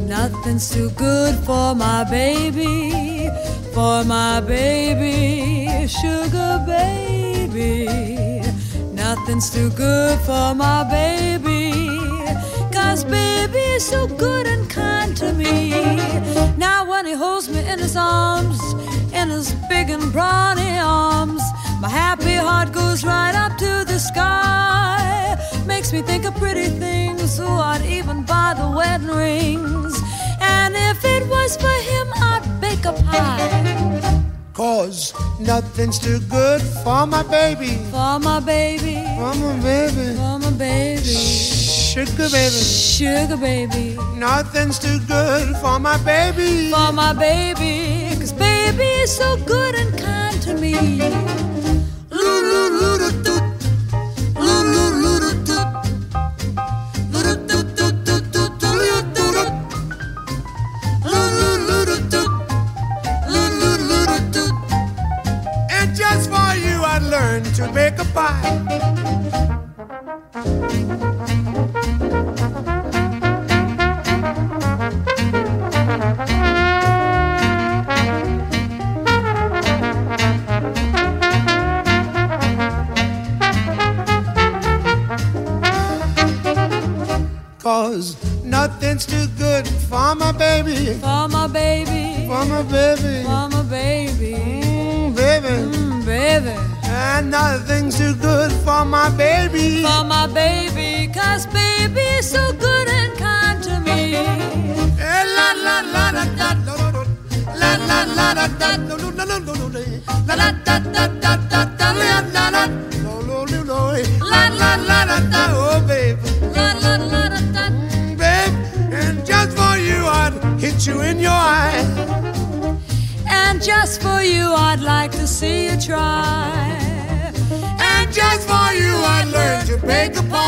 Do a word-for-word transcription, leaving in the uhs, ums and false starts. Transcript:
Nothing's too good for my baby, for my baby, sugar baby. Nothing's too good for my baby, 'cause baby's so good and kind to me. Now when he holds me in his arms, in his big and brawny arms, my happy heart goes right up to the sky. Makes me think of pretty things, so I'd even buy the wedding rings. And if it was for him, I'd bake a pie. 'Cause nothing's too good for my baby, for my baby, for my baby, for my baby, sugar baby, sugar baby. Nothing's too good for my baby, for my baby, 'cause baby is so good and kind to me. And just for you I'd learn to bake a pie. Cause nothing's too good for my baby, for my baby, for my baby, for my baby, mm, baby, mm, baby. And nothing's too good for my baby, for my baby, 'cause baby is so good and kind to me. Eh, la la la da da la la la da da no no no no no la la da da da da da la la la no no no no la la la da da oh baby. Just for you I'd hit you in your eye. And just for you I'd like to see you try. And just for you I'd learn to bake a pie.